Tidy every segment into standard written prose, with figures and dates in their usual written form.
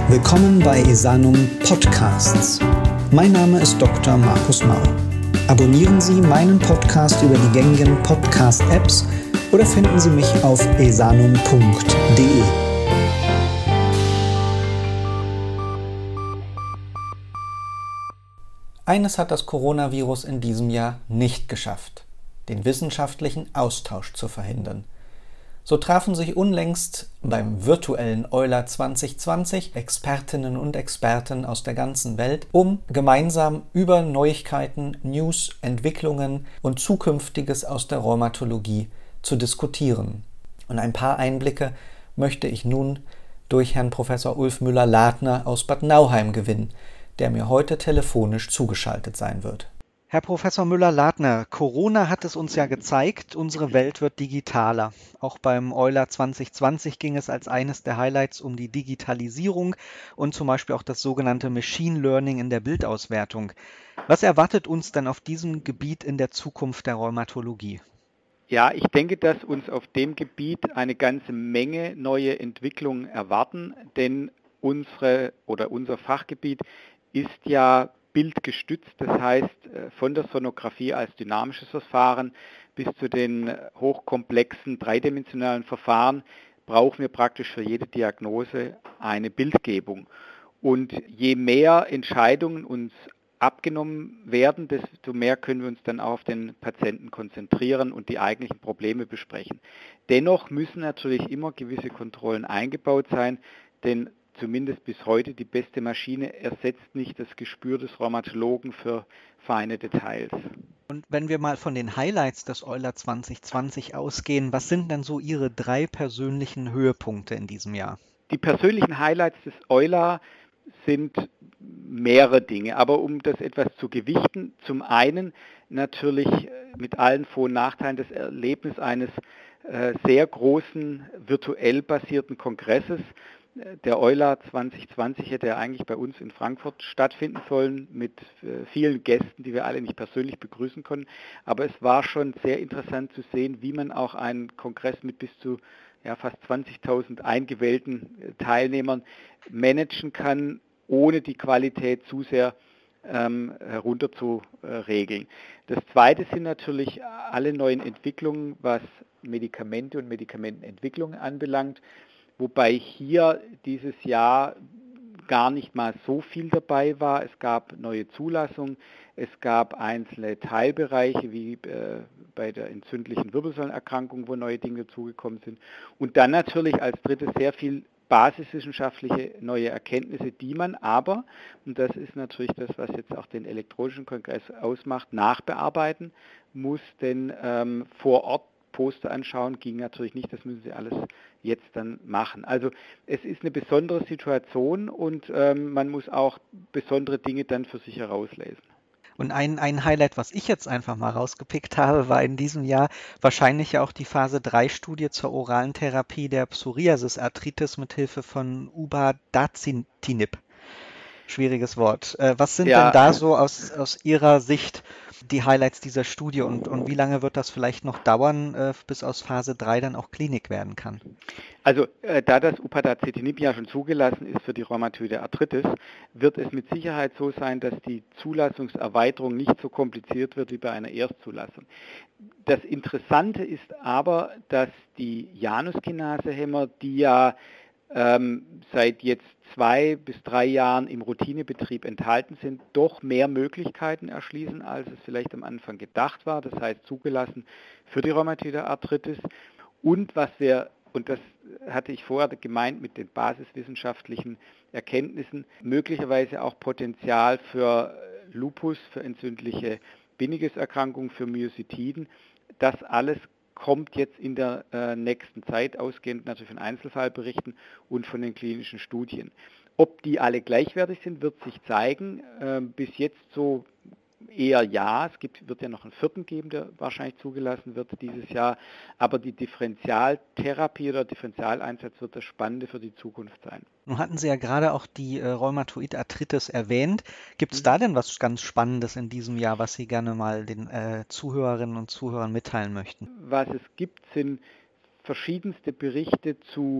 Willkommen bei Esanum Podcasts. Mein Name ist Dr. Markus Mau. Abonnieren Sie meinen Podcast über die gängigen Podcast-Apps oder finden Sie mich auf esanum.de. Eines hat das Coronavirus in diesem Jahr nicht geschafft: den wissenschaftlichen Austausch zu verhindern. So trafen sich unlängst beim virtuellen Euler 2020 Expertinnen und Experten aus der ganzen Welt, um gemeinsam über Neuigkeiten, News, Entwicklungen und Zukünftiges aus der Rheumatologie zu diskutieren. Und ein paar Einblicke möchte ich nun durch Herrn Professor Ulf Müller-Ladner aus Bad Nauheim gewinnen, der mir heute telefonisch zugeschaltet sein wird. Herr Professor Müller-Ladner, Corona hat es uns ja gezeigt, unsere Welt wird digitaler. Auch beim Euler 2020 ging es als eines der Highlights um die Digitalisierung und zum Beispiel auch das sogenannte Machine Learning in der Bildauswertung. Was erwartet uns denn auf diesem Gebiet in der Zukunft der Rheumatologie? Ja, ich denke, dass uns auf dem Gebiet eine ganze Menge neue Entwicklungen erwarten, denn unser Fachgebiet ist ja bildgestützt, das heißt von der Sonographie als dynamisches Verfahren bis zu den hochkomplexen dreidimensionalen Verfahren brauchen wir praktisch für jede Diagnose eine Bildgebung. Und je mehr Entscheidungen uns abgenommen werden, desto mehr können wir uns dann auch auf den Patienten konzentrieren und die eigentlichen Probleme besprechen. Dennoch müssen natürlich immer gewisse Kontrollen eingebaut sein, denn zumindest bis heute die beste Maschine ersetzt nicht das Gespür des Rheumatologen für feine Details. Und wenn wir mal von den Highlights des Euler 2020 ausgehen, was sind denn so Ihre 3 persönlichen Höhepunkte in diesem Jahr? Die persönlichen Highlights des Euler sind mehrere Dinge, aber um das etwas zu gewichten, zum einen natürlich mit allen Vor- und Nachteilen das Erlebnis eines sehr großen virtuell basierten Kongresses. Der Euler 2020 hätte ja eigentlich bei uns in Frankfurt stattfinden sollen mit vielen Gästen, die wir alle nicht persönlich begrüßen konnten. Aber es war schon sehr interessant zu sehen, wie man auch einen Kongress mit bis zu fast 20.000 eingewählten Teilnehmern managen kann, ohne die Qualität zu sehr herunter zu regeln. Das Zweite sind natürlich alle neuen Entwicklungen, was Medikamente und Medikamentenentwicklung anbelangt, wobei hier dieses Jahr gar nicht mal so viel dabei war. Es gab neue Zulassungen, es gab einzelne Teilbereiche wie bei der entzündlichen Wirbelsäulenerkrankung, wo neue Dinge dazugekommen sind. Und dann natürlich als drittes sehr viel basiswissenschaftliche neue Erkenntnisse, die man aber, und das ist natürlich das, was jetzt auch den elektronischen Kongress ausmacht, nachbearbeiten muss, denn vor Ort Poster anschauen ging natürlich nicht, das müssen Sie alles jetzt dann machen. Also es ist eine besondere Situation und man muss auch besondere Dinge dann für sich herauslesen. Und ein Highlight, was ich jetzt einfach mal rausgepickt habe, war in diesem Jahr wahrscheinlich ja auch die Phase-3-Studie zur oralen Therapie der Psoriasis-Arthritis mit Hilfe von Ubadacitinib. Schwieriges Wort. Was sind denn da so aus Ihrer Sicht die Highlights dieser Studie und wie lange wird das vielleicht noch dauern, bis aus Phase 3 dann auch Klinik werden kann? Also da das Upadacitinib ja schon zugelassen ist für die rheumatoide Arthritis, wird es mit Sicherheit so sein, dass die Zulassungserweiterung nicht so kompliziert wird wie bei einer Erstzulassung. Das Interessante ist aber, dass die Januskinase-Hämmer, die ja seit jetzt 2 bis 3 Jahren im Routinebetrieb enthalten sind, doch mehr Möglichkeiten erschließen, als es vielleicht am Anfang gedacht war. Das heißt zugelassen für die rheumatoide Arthritis. Und das hatte ich vorher gemeint mit den basiswissenschaftlichen Erkenntnissen, möglicherweise auch Potenzial für Lupus, für entzündliche Binnigeserkrankungen, für Myositiden. Das alles kommt jetzt in der nächsten Zeit, ausgehend natürlich von Einzelfallberichten und von den klinischen Studien. Ob die alle gleichwertig sind, wird sich zeigen. Bis jetzt so eher ja. Wird ja noch einen vierten geben, der wahrscheinlich zugelassen wird dieses Jahr. Aber die Differentialtherapie oder Differentialeinsatz wird das Spannende für die Zukunft sein. Nun hatten Sie ja gerade auch die Rheumatoid-Arthritis erwähnt. Gibt es da denn was ganz Spannendes in diesem Jahr, was Sie gerne mal den Zuhörerinnen und Zuhörern mitteilen möchten? Was es gibt, sind verschiedenste Berichte zu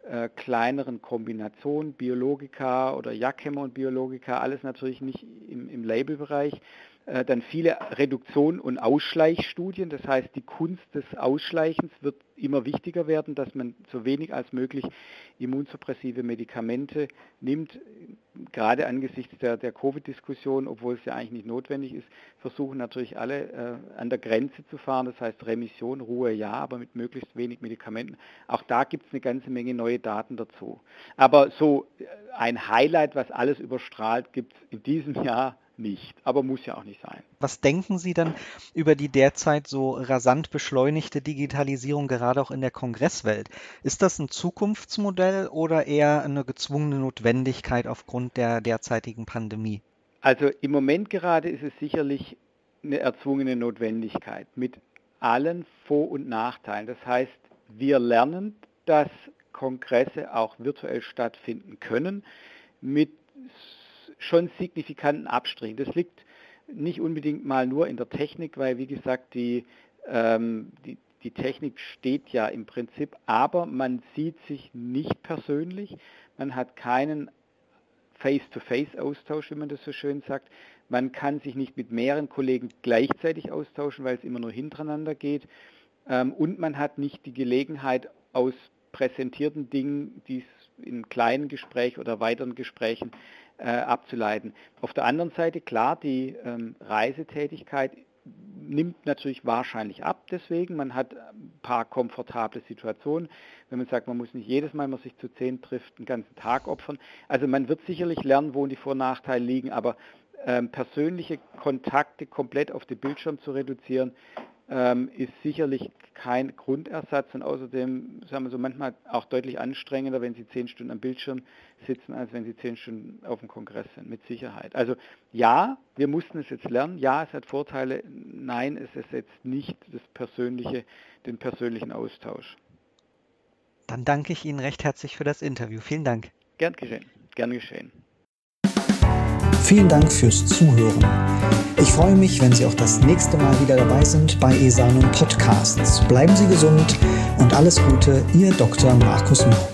kleineren Kombinationen, Biologika oder Jackhämmer und Biologika, alles natürlich nicht im Labelbereich. Dann viele Reduktion- und Ausschleichstudien, das heißt, die Kunst des Ausschleichens wird immer wichtiger werden, dass man so wenig als möglich immunsuppressive Medikamente nimmt. Gerade angesichts der Covid-Diskussion, obwohl es ja eigentlich nicht notwendig ist, versuchen natürlich alle an der Grenze zu fahren, das heißt Remission, Ruhe ja, aber mit möglichst wenig Medikamenten. Auch da gibt es eine ganze Menge neue Daten dazu. Aber so ein Highlight, was alles überstrahlt, gibt es in diesem Jahr nicht, aber muss ja auch nicht sein. Was denken Sie dann über die derzeit so rasant beschleunigte Digitalisierung, gerade auch in der Kongresswelt? Ist das ein Zukunftsmodell oder eher eine gezwungene Notwendigkeit aufgrund der derzeitigen Pandemie? Also im Moment gerade ist es sicherlich eine erzwungene Notwendigkeit mit allen Vor- und Nachteilen. Das heißt, wir lernen, dass Kongresse auch virtuell stattfinden können mit schon signifikanten Abstrichen. Das liegt nicht unbedingt mal nur in der Technik, weil wie gesagt, die Technik steht ja im Prinzip, aber man sieht sich nicht persönlich, man hat keinen Face-to-Face-Austausch, wie man das so schön sagt. Man kann sich nicht mit mehreren Kollegen gleichzeitig austauschen, weil es immer nur hintereinander geht. Und man hat nicht die Gelegenheit, aus präsentierten Dingen, die es in kleinen Gesprächen oder weiteren Gesprächen abzuleiten. Auf der anderen Seite, klar, die Reisetätigkeit nimmt natürlich wahrscheinlich ab deswegen. Man hat ein paar komfortable Situationen. Wenn man sagt, man muss nicht jedes Mal, wenn man sich zu 10 trifft, einen ganzen Tag opfern. Also man wird sicherlich lernen, wo die Vor- und Nachteile liegen, aber persönliche Kontakte komplett auf den Bildschirm zu reduzieren, ist sicherlich kein Grundersatz und außerdem, sagen wir so, manchmal auch deutlich anstrengender, wenn Sie 10 Stunden am Bildschirm sitzen, als wenn Sie 10 Stunden auf dem Kongress sind, mit Sicherheit. Also ja, wir mussten es jetzt lernen, ja, es hat Vorteile, nein, es ersetzt nicht den persönlichen Austausch. Dann danke ich Ihnen recht herzlich für das Interview. Vielen Dank. Gern geschehen, gern geschehen. Vielen Dank fürs Zuhören. Ich freue mich, wenn Sie auch das nächste Mal wieder dabei sind bei ESANUM Podcasts. Bleiben Sie gesund und alles Gute, Ihr Dr. Markus Mohr.